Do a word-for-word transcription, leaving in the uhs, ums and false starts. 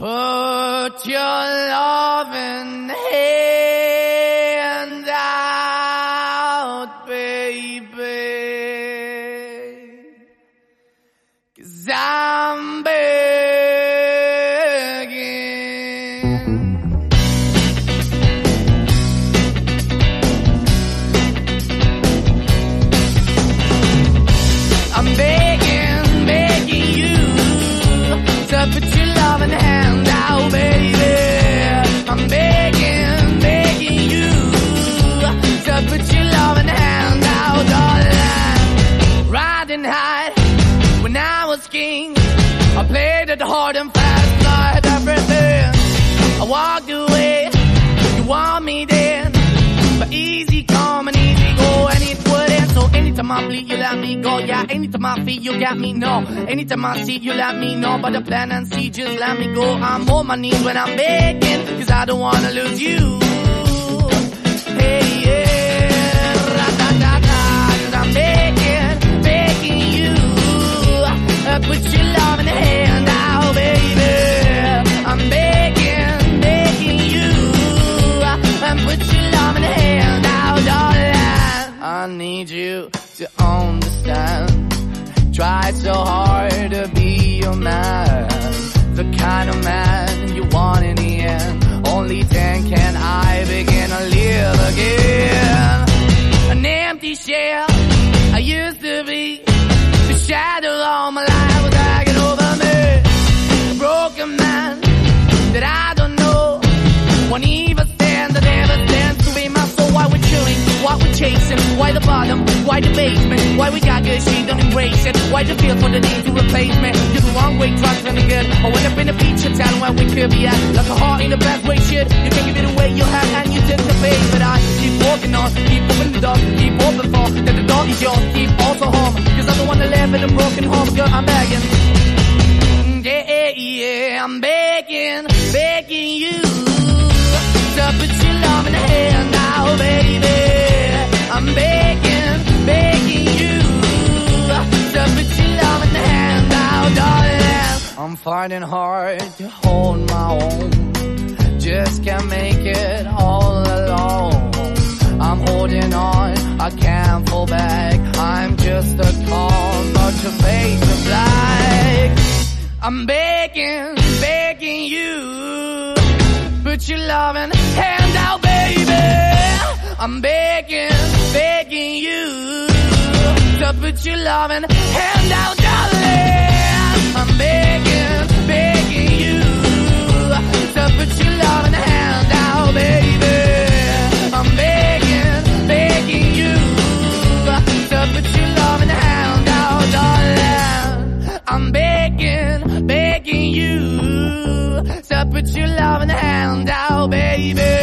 Put your loving hand out, baby, 'cause I'm begging. I'm begging, begging you to put your loving hand out, baby. I'm begging, begging you to put your loving hand out, darling. Riding high when I was king, I played it hard and fast, I had everything. I walked away, you want me then, but easy come and easy go, and it wouldn't. So anytime I bleed, you let me go. Yeah, anytime I feel, you got me, no. Anytime I see, you let me know. But the plan and see, just let me go. I'm on my knees when I'm begging, 'cause I don't wanna lose you. Hey, yeah, ra-da-da-da, 'cause I'm begging, begging you, uh, put your love in the hand out, baby. I'm begging, begging you, uh, and put your love in the hand out, darling. I need you to understand. Try so hard to be your man, the kind of man you want in the end. Only then can I begin to live again. An empty shell I used to be, the shadow all my life was hanging over me. A broken man that I don't know, won't even stand, that never stands to be my soul. Why we're chilling, why we're chasing, why the bottom, why the basement, why we got good, she don't embrace it, why the feel for the need to replace me. You're the wrong way, trying to be good. I went up in a feature town where we could be at, like a heart in the best way, shit. You can give it away, you have, and you took the bait. But I keep walking on, keep opening the door, keep open for, that the door is yours, keep also home, 'cause I'm the one that live in a broken home, girl, I'm begging. Yeah, yeah, I'm begging, begging you to put your love in the hand now, baby. I'm begging, begging you to put your love in the hand now, darling. I'm fighting hard to hold my own, just can't make it all alone. I'm holding on, I can't fall back, I'm just a call, but to fade to black. I'm begging, begging you, put your loving hand out, baby. I'm begging, begging you to put your loving hand out, darling. I'm begging, begging you to put your loving hand out, baby. I'm begging, begging you to put your loving hand out, darling. I'm begging, begging you to put your loving hand out, baby.